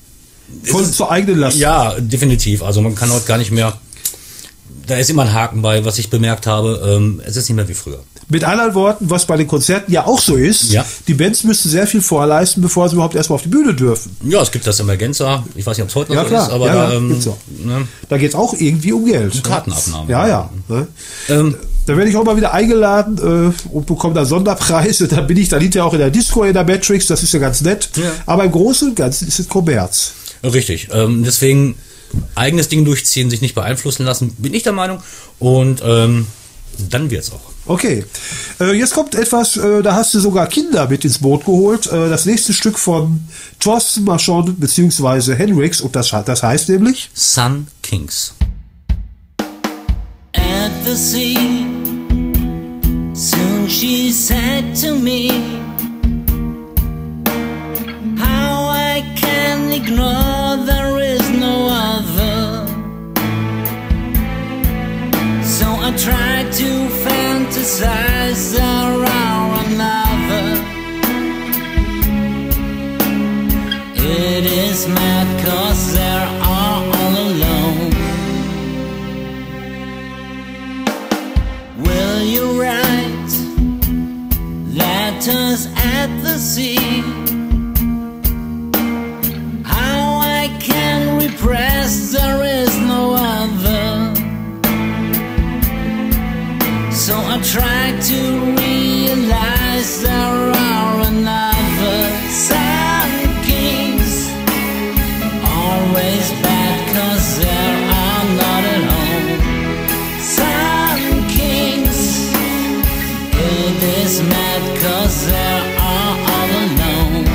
Voll zur eigenen Last. ja, definitiv. Also man kann heute gar nicht mehr, da ist immer ein Haken bei, was ich bemerkt habe, es ist nicht mehr wie früher. Mit anderen Worten, was bei den Konzerten ja auch so ist, Ja. die Bands müssen sehr viel vorleisten, bevor sie überhaupt erstmal auf die Bühne dürfen. Ja, es gibt das Emergenza, ich weiß nicht, ob es heute noch Ja, so klar. ist, aber Ja, da, gibt's auch. ne, Da geht es auch irgendwie um Geld. Kartenabnahme. Ja. Ne? Ähm, Da werde ich auch mal wieder eingeladen und bekomme da Sonderpreise. Da bin ich dann hinterher auch in der Disco in der Matrix, das ist ja ganz nett. Ja. Aber im Großen und Ganzen ist es Kommerz. Richtig. Deswegen eigenes Ding durchziehen, sich nicht beeinflussen lassen, bin ich der Meinung. Und dann wird's auch. Okay, jetzt kommt etwas, da hast du sogar Kinder mit ins Boot geholt. Das nächste Stück von Thorsten Marchand bzw. Hendrix, und das heißt nämlich Sun Kings. At the sea, soon she said to me, how I can ignore, there is no other. So I tried to fantasize around another. It is mad 'cause they're all alone. Will you write letters at the sea? How I can repress, there is no other. So I try to realize there are another. Sun kings, always bad 'cause there are not at home. Sun kings, it is mad 'cause there are all alone.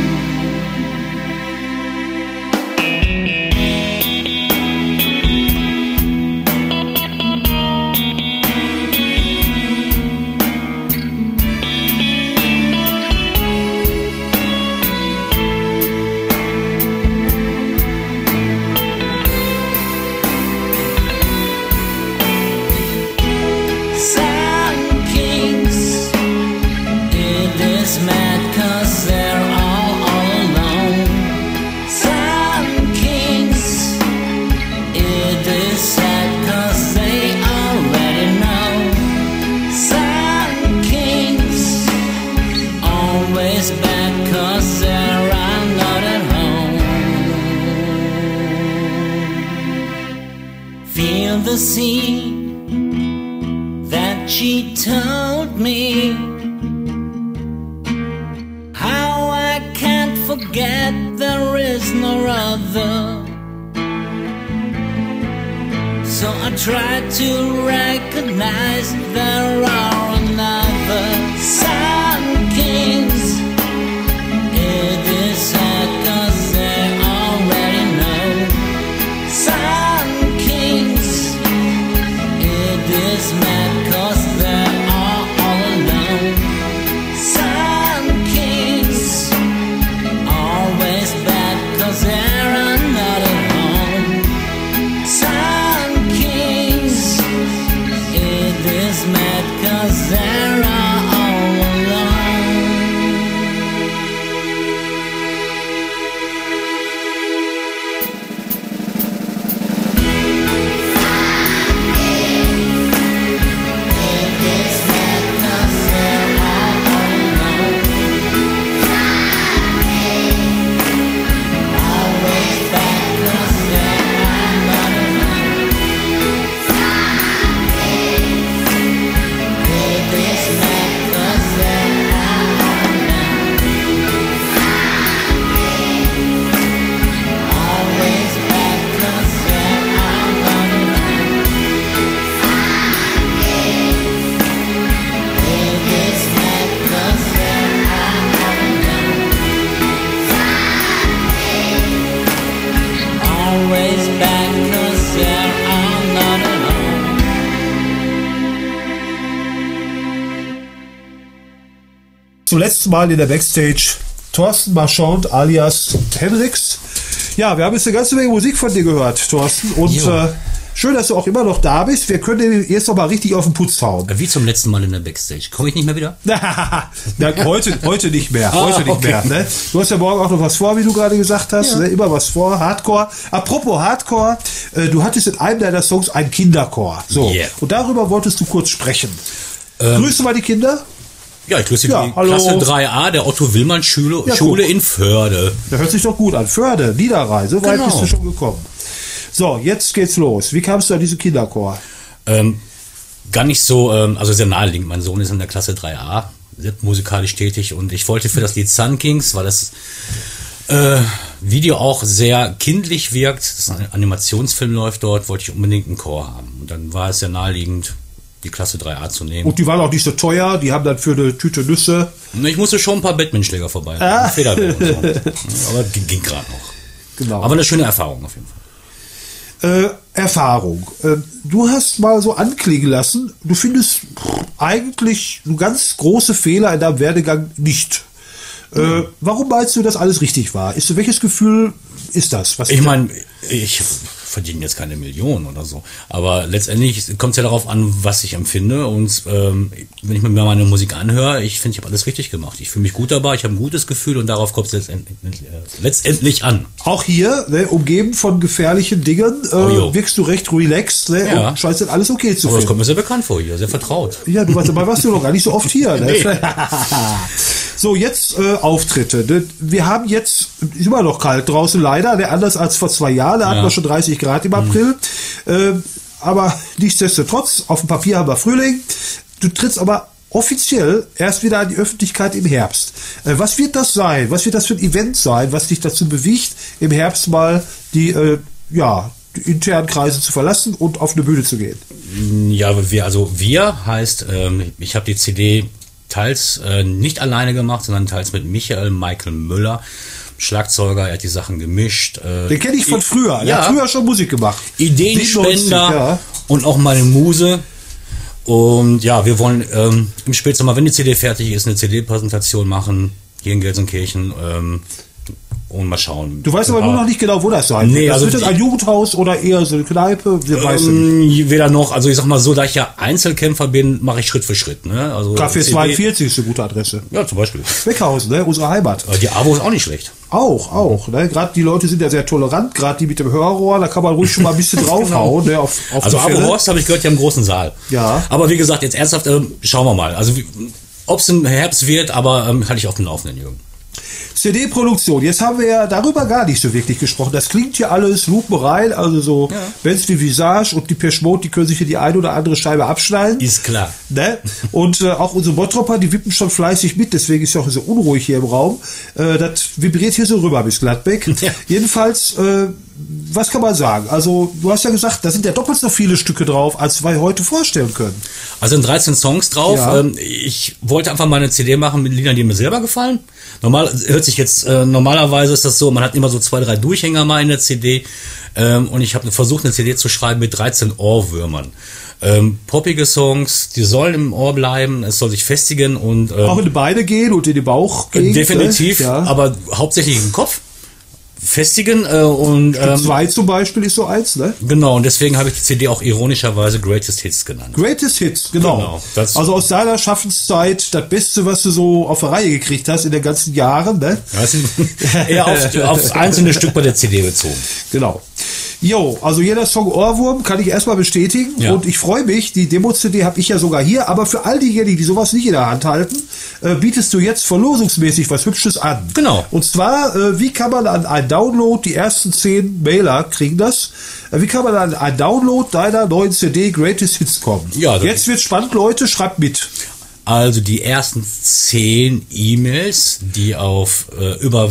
Sun kings, it is mad 'cause they're all alone. Sun kings, it is sad 'cause they already know. ecstasy that she told me. How I can't forget, there is no other. So I try to recognize there are another. Sun Kings, it is sad 'cause they already know. Sun Kings, it is mad 'cause they are all alone. Sun Kings, always bad 'cause they're not at home. Sun Kings, it is mad 'cause they're all alone. Always back 'cause there are not alone. Zum letzten Mal in der Backstage Thorsten Marchand alias Henrix. Ja, wir haben jetzt eine ganze Menge Musik von dir gehört, Thorsten. Und schön, dass du auch immer noch da bist. Wir können dir jetzt noch mal richtig auf den Putz hauen. Wie zum letzten Mal in der Backstage. Komme ich nicht mehr wieder? Ja, heute nicht mehr. Heute nicht okay. mehr. Ne? Du hast ja morgen auch noch was vor, wie du gerade gesagt hast. Ja. Ne? Immer was vor. Hardcore. Apropos Hardcore, du hattest in einem deiner Songs einen Kinderchor. So. Yeah. Und darüber wolltest du kurz sprechen. Grüßt du mal die Kinder? Ja, ich grüße Ja, die hallo. Klasse 3a der Otto-Willmann-Schule Ja, Schule guck. in Förde. Das hört sich doch gut an. Förde, Niederrhein. So weit Genau. bist du schon gekommen. So, jetzt geht's los. Wie kamst du an diesen Kinderchor? Gar nicht so, also sehr naheliegend. Mein Sohn ist in der Klasse 3a, sehr musikalisch tätig und ich wollte für das Lied Sun Kings, weil das Video auch sehr kindlich wirkt, das ist ein Animationsfilm läuft dort, wollte ich unbedingt einen Chor haben. Und dann war es sehr naheliegend, die Klasse 3a zu nehmen. Und die waren auch nicht so teuer. Die haben dann für eine Tüte Nüsse. Ich musste schon ein paar Batman-Schläger vorbei. Federwehr und so. Aber ging gerade noch. Genau. Aber eine schöne Erfahrung auf jeden Fall. Erfahrung. Du hast mal so anklingen lassen, du findest eigentlich so ganz große Fehler in deinem Werdegang nicht. Warum meinst du, dass alles richtig war? Welches Gefühl ist das? Ich meine, ich verdiene jetzt keine Millionen oder so, aber letztendlich kommt es ja darauf an, was ich empfinde und wenn ich mir meine Musik anhöre, ich finde, ich habe alles richtig gemacht. Ich fühle mich gut dabei, ich habe ein gutes Gefühl und darauf kommt es letztendlich an. Auch hier, ne, umgeben von gefährlichen Dingen, jo. wirkst du recht relaxed, ne, Ja. und scheinst dann alles okay zu Aber das finden. kommt mir sehr bekannt vor hier, sehr vertraut. Ja, du weißt, dabei warst du noch gar nicht so oft hier. Ne? Nee. So, jetzt Auftritte. Ne? Wir haben jetzt, ist immer noch kalt draußen leider, ne? Anders als vor 2 Jahren, da hatten wir schon 30 Grad im April. Aber nichtsdestotrotz, auf dem Papier haben wir Frühling. Du trittst aber offiziell erst wieder an die Öffentlichkeit im Herbst. Was wird das sein? Was wird das für ein Event sein, was dich dazu bewegt, im Herbst mal die internen Kreise zu verlassen und auf eine Bühne zu gehen? Ja, wir heißt, ich habe die CD teils nicht alleine gemacht, sondern teils mit Michael Müller, Schlagzeuger, er hat die Sachen gemischt. Den kenne ich von früher. Er hat früher schon Musik gemacht. Ideenspender 97, ja. und auch meine Muse. Und ja, wir wollen im Spätsommer, wenn die CD fertig ist, eine CD-Präsentation machen, hier in Gelsenkirchen. Und mal schauen. Du weißt aber nur noch nicht genau, wo das sein wird. Nee, also wird das ein Jugendhaus oder eher so eine Kneipe? Wir weißen nicht. Weder noch, also ich sag mal so, da ich ja Einzelkämpfer bin, mache ich Schritt für Schritt. Ne? Also Café CD 42 ist eine gute Adresse. Ja, zum Beispiel. Beckhausen, ne? Unsere Heimat. Die AWO ist auch nicht schlecht. Auch. Ne? Gerade die Leute sind ja sehr tolerant, gerade die mit dem Hörrohr, da kann man ruhig schon mal ein bisschen draufhauen. Ne? Auf Also die Fälle. AWO Horst habe ich gehört, die haben einen großen Saal. Ja. Aber wie gesagt, jetzt ernsthaft, schauen wir mal. Also ob es im Herbst wird, aber halte ich auf dem Laufenden, Jürgen. CD-Produktion. Jetzt haben wir ja darüber gar nicht so wirklich gesprochen. Das klingt hier alles lupenrein, also so Bands wie Visage und die Depeche Mode, die können sich hier die eine oder andere Scheibe abschneiden. Ist klar. Ne? Und auch unsere Bottropper, die wippen schon fleißig mit, deswegen ist ja auch so unruhig hier im Raum. Das vibriert hier so rüber bis Gladbeck. Ja. Jedenfalls, was kann man sagen? Also, du hast ja gesagt, da sind ja doppelt so viele Stücke drauf, als wir heute vorstellen können. Also sind 13 Songs drauf. Ja. Ich wollte einfach mal eine CD machen mit Liedern, die mir selber gefallen. Normalerweise ist das so, man hat immer so 2, 3 Durchhänger mal in der CD. Und ich habe versucht, eine CD zu schreiben mit 13 Ohrwürmern. Poppige Songs, die sollen im Ohr bleiben, es soll sich festigen und Auch in die Beine gehen und in den Bauch gehen. definitiv, Ja. aber hauptsächlich im Kopf festigen und 2 zum Beispiel ist so eins, ne? genau, und deswegen habe ich die CD auch ironischerweise Greatest Hits genannt. Greatest Hits, genau. Genau, das- Also aus deiner Schaffenszeit das Beste, was du so auf der Reihe gekriegt hast in den ganzen Jahren, ne? Das ist eher aufs einzelne Stück bei der CD bezogen. Genau. Jo, also jeder Song Ohrwurm kann ich erstmal bestätigen Ja. und ich freue mich, die Demo-CD habe ich ja sogar hier, aber für all diejenigen, die sowas nicht in der Hand halten, bietest du jetzt verlosungsmäßig was Hübsches an. Genau. Und zwar, wie kann man an einen Download, die ersten 10 Mailer kriegen das, wie kann man an einen Download deiner neuen CD Greatest Hits kommen? Ja, das- Jetzt wird's spannend, Leute, schreibt mit. Also die ersten 10 E-Mails, die auf über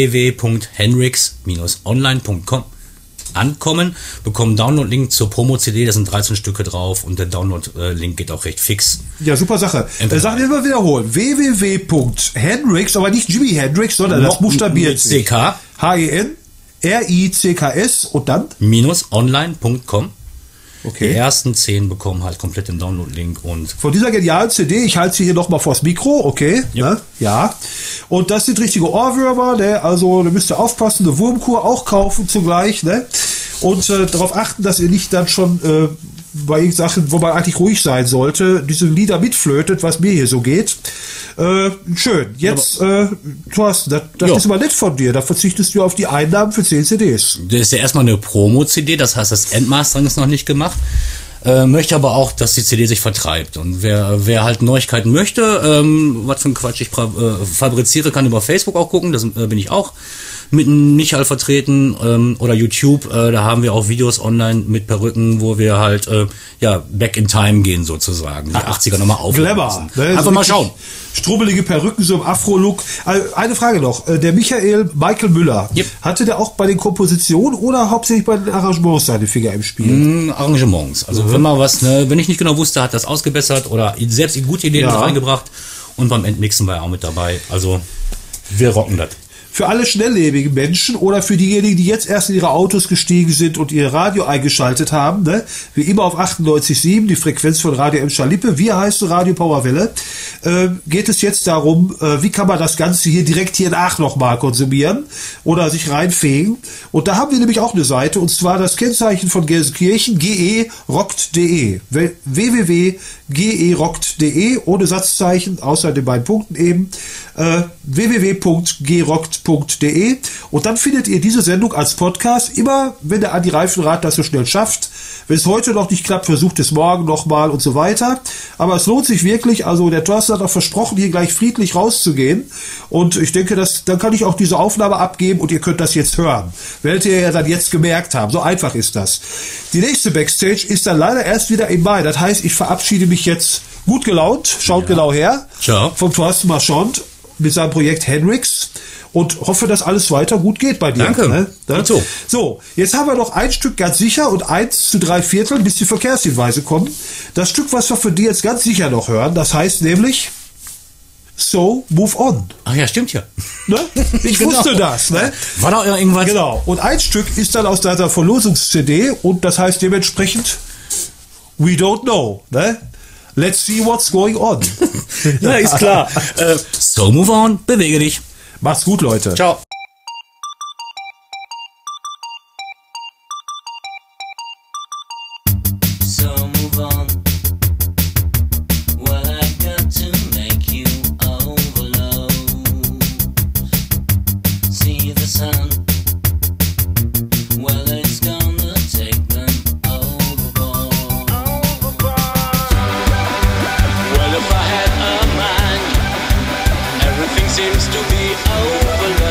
www.henrix-online.com ankommen, bekommen Download-Link zur Promo-CD, da sind 13 Stücke drauf und der Download-Link geht auch recht fix. Ja, super Sache. Sag mir mal wiederholen. www.henrix, aber nicht Jimi Hendrix, sondern das buchstabiert mit sich. CK HENRICKS und dann? -online.com. Die Okay. ersten 10 bekommen halt komplett den Download-Link und Von dieser genialen CD, ich halte sie hier nochmal vors Mikro, okay? Ne? Ja. Und das sind richtige Ohrwürmer, ne? Also da müsst ihr aufpassen, eine Wurmkur auch kaufen zugleich, ne? Und darauf achten, dass ihr nicht dann schon bei Sachen, wo man eigentlich ruhig sein sollte, diese Lieder mitflötet, was mir hier so geht. Schön. Jetzt, Thorsten, das Jo. ist aber nett von dir. Da verzichtest du auf die Einnahmen für 10 CDs. das ist ja erstmal eine Promo-CD, das heißt, das Endmastering ist noch nicht gemacht. Möchte aber auch, dass die CD sich vertreibt. Und wer halt Neuigkeiten möchte, was für ein Quatsch ich fabriziere, kann über Facebook auch gucken, das bin ich auch mit Michael vertreten, oder YouTube, da haben wir auch Videos online mit Perücken, wo wir halt back in time gehen sozusagen, die 80er nochmal aufleben Clever. lassen. Ne? Einfach So mal richtig schauen. Strubbelige Perücken, so im Afro-Look. Eine Frage noch. Der Michael Müller, Yep. hatte der auch bei den Kompositionen oder hauptsächlich bei den Arrangements seine Finger im Spiel? Arrangements. Also wenn mal was, ne, wenn ich nicht genau wusste, hat das ausgebessert oder selbst gute Ideen Ja. mit reingebracht und beim Endmixen war er auch mit dabei. Also wir rocken das. Für alle schnelllebigen Menschen oder für diejenigen, die jetzt erst in ihre Autos gestiegen sind und ihr Radio eingeschaltet haben, ne? Wie immer auf 98,7, die Frequenz von Radio M. Schalippe, wir heißen Radio Powerwelle, geht es jetzt darum, wie kann man das Ganze hier direkt hier nach nochmal konsumieren oder sich reinfegen. Und da haben wir nämlich auch eine Seite, und zwar das Kennzeichen von Gelsenkirchen, gerockt.de, www.gerockt.de, ohne Satzzeichen, außer den beiden Punkten eben, www.gerockt.de, und dann findet ihr diese Sendung als Podcast, immer wenn der Andi Reifenrath das so schnell schafft. Wenn es heute noch nicht klappt, versucht es morgen nochmal und so weiter. Aber es lohnt sich wirklich, also der Thorsten hat auch versprochen, hier gleich friedlich rauszugehen, und ich denke, dann kann ich auch diese Aufnahme abgeben und ihr könnt das jetzt hören. Werdet ihr ja dann jetzt gemerkt haben, so einfach ist das. Die nächste Backstage ist dann leider erst wieder im Mai, das heißt, ich verabschiede mich jetzt gut gelaunt, schaut genau her, Ciao. vom Thorsten Marchand mit seinem Projekt Henrix, und hoffe, dass alles weiter gut geht bei dir. Danke. Ne? Gut so. So, jetzt haben wir noch ein Stück ganz sicher und 1 zu 3/4, bis die Verkehrshinweise kommen. Das Stück, was wir für die jetzt ganz sicher noch hören, das heißt nämlich So, Move On. Ach ja, stimmt ja. Ne? Ich Genau. wusste das. Ne? War da irgendwas? Genau. Und ein Stück ist dann aus deiner Verlosungs-CD, und das heißt dementsprechend We Don't Know. Ne? Let's see what's going on. Ja, ist klar. So, move on, bewege dich. Macht's gut, Leute. Ciao. So move on. What I've got to make you overload. See the sun. Well, it's gonna take them overboard. Well, if I had a mind, everything seems to be overload.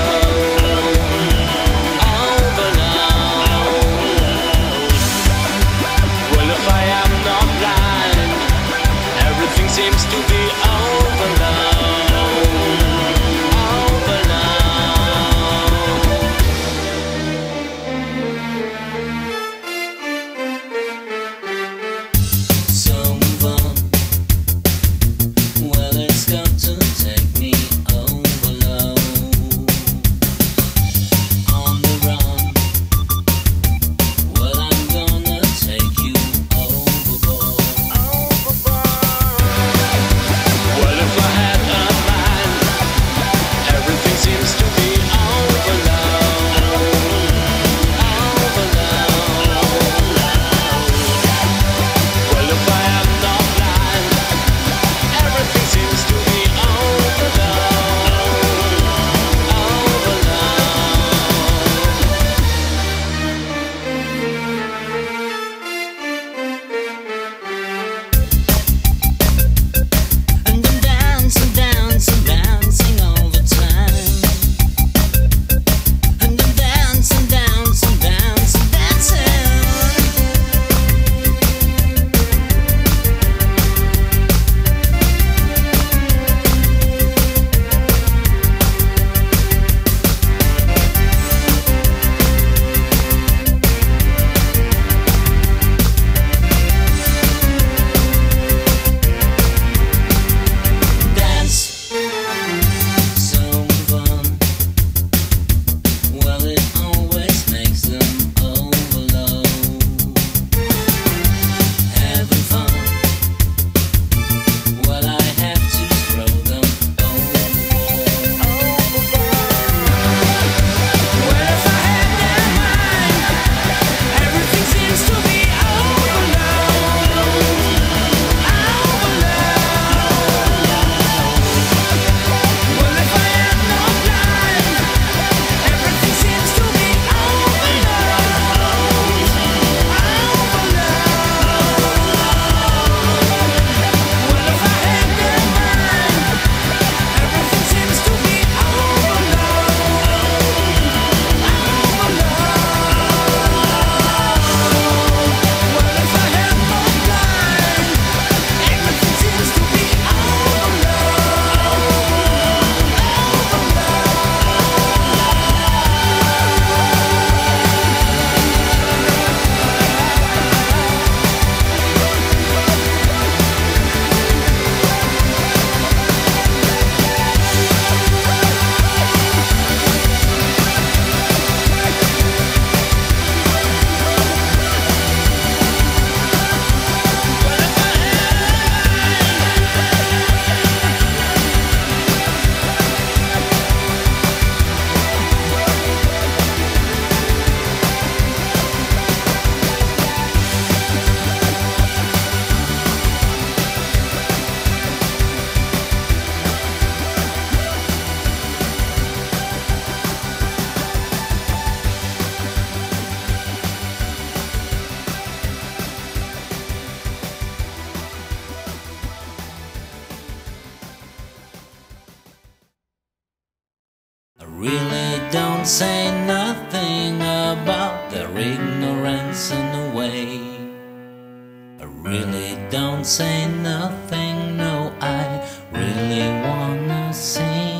really don't say nothing about their ignorance in a way. I really don't say nothing, no, I really wanna sing.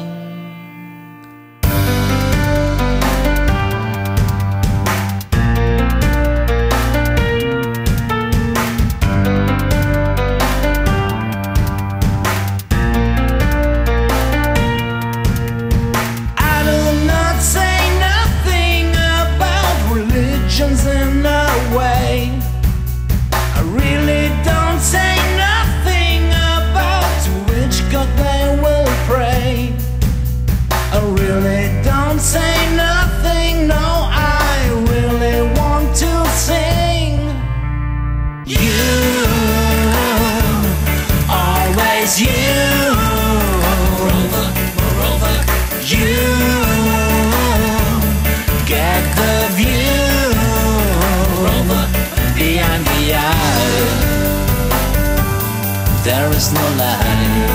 There is no lie,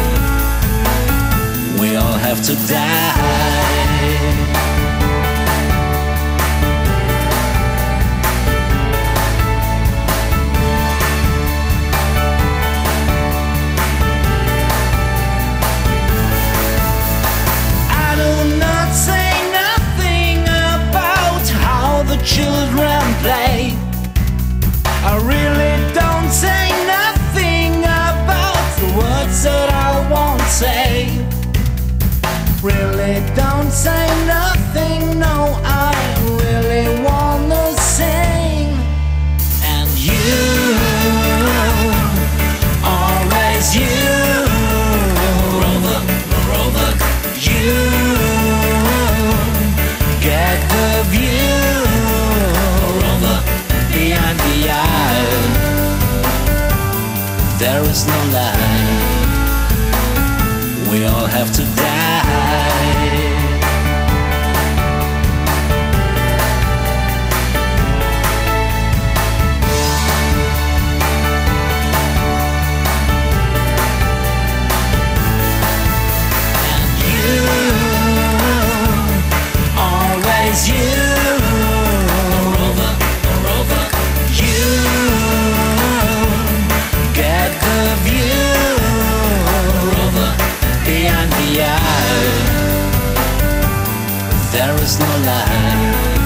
we all have to die. I do not say nothing about how the children play. I really don't say nothing about the words that I won't say. Really don't say nothing, no, I really wanna sing. And you, always you, Rover, you get the view, Rover, behind the eye. There is no lie, we all have to die. And you, always you, Rover, you get the view, Rover, behind the eye. There is no lie.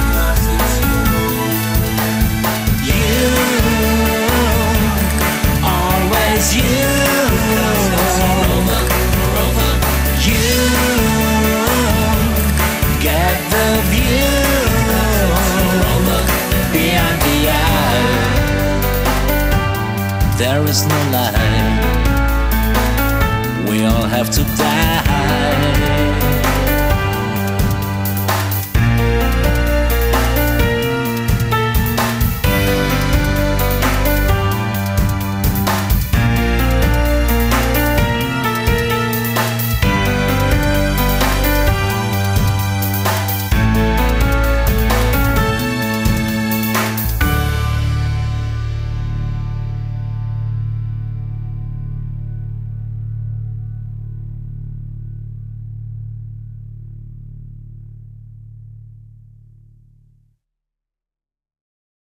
You, always you, Rover, you get the view, Rover, behind the eye. There is no lie, we all have to die.